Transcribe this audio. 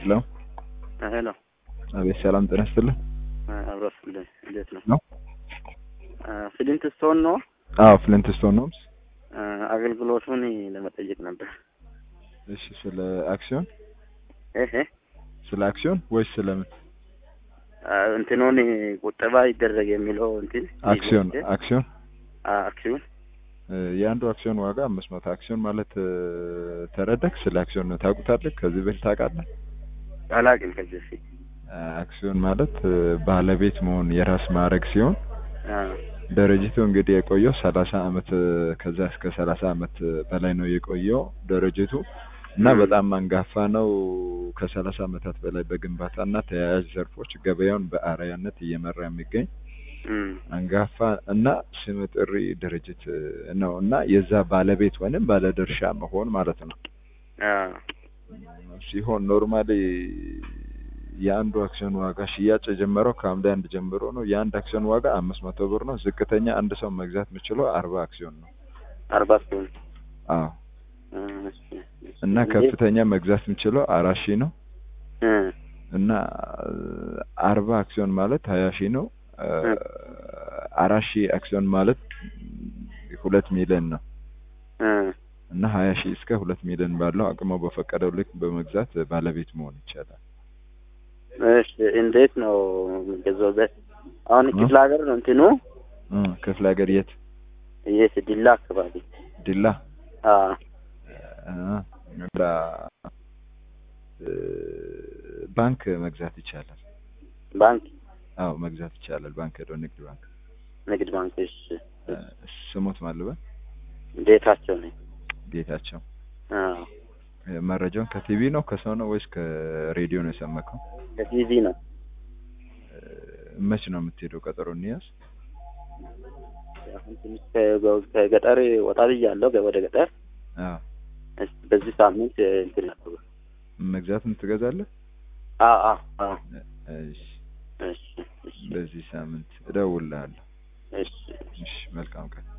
ሄሎ ሄሎ አቤት ሰላም ጤና ይስጥልኝ አብራስልኝ እንዴት ነው? ነው ፍሊንት ስቶን ነው? አዎ ፍሊንት ስቶን ነው። አገልግሎቱን ለመጠየቅ ነበር። እሺ ስለ አክሲዮን እህ ስለ አክሲዮን ወይስ ስለምን? እንትኑን ቁጠባ ይደረግ የሚለው እንትን አክሲዮን አክሲዮን የአንዱ አክሲዮን ዋጋ 500 አክሲዮን ማለት ተረደክ ስለ አክሲዮን ነው ታውቁታለህ? ከዚህ በፊት ታውቃለህ? አላውቅም ከዚህ በፊት። አክሲዮን ማለት ባለቤት መሆን የራስ ማድረግ ሲሆን ድርጅቱ እንግዲህ የቆየው 30 አመት ከዛ እስከ 30 አመት በላይ ነው የቆየው ድርጅቱ እና በጣም አንጋፋ ነው። ከ30 አመታት በላይ በግንባታና ተያያዥ ዘርፎች ገበያውን በአርአያነት እየመራ የሚገኝ አንጋፋ እና ስመጥሪ ድርጅት ነውና የዛ ባለቤት ወይንም ባለድርሻ መሆን ማለት ነው። ሲሆን ኖርማሊ የአንዱ አክሲዮን ዋጋ ሽያጭ የጀመረው ከሐምሌ 1 ጀምሮ ነው። የአንድ አክሲዮን ዋጋ 500 ብር ነው። ዝቅተኛ አንድ ሰው መግዛት የሚችለው 40 አክሲዮን ነው። 40 አክሲዮን? አዎ። እና ከፍተኛ መግዛት የሚችለው 4000 ነው። እና 40 አክሲዮን ማለት 20000 ነው። 4000 አክሲዮን ማለት 2 ሚሊዮን ነው። እና 20000 እስከ 2 ሚሊዮን ባለው አቅሙ በፈቀደው ልክ በመግዛት ባለቤት መሆን ይቻላል። እሺ እንዴት ነው ገዛውበት? አሁን ክፍለ ሀገር ነው እንትኑ? ክፍለ ሀገር የት? ዲላ አካባቢ። ዲላ? ባንክ መግዛት ይቻላል። ባንክ? አዎ መግዛት ይቻላል። ባንክ ሄዶ ንግድ ባንክ። ንግድ ባንክ? እሺ ስሞት ማለበ? ጌታቸው ነኝ። ጌታቸው? መረጃውን ከቲቪ ነው ከሰው ነው ወይስ ከሬዲዮ ነው የሰማከው? ከቲቪ ነው። መች ነው የምትሄደው? ቀጠሮ እንያዝ። አሁን ትንሽ ከገጠር ወጣ ብያለሁ ወደ ገጠር። በዚህ ሳምንት እንትን ነው መግዛት ትገዛለህ? እሺ በዚህ ሳምንት እደውልልሃለሁ። እሺ መልካም ቀን።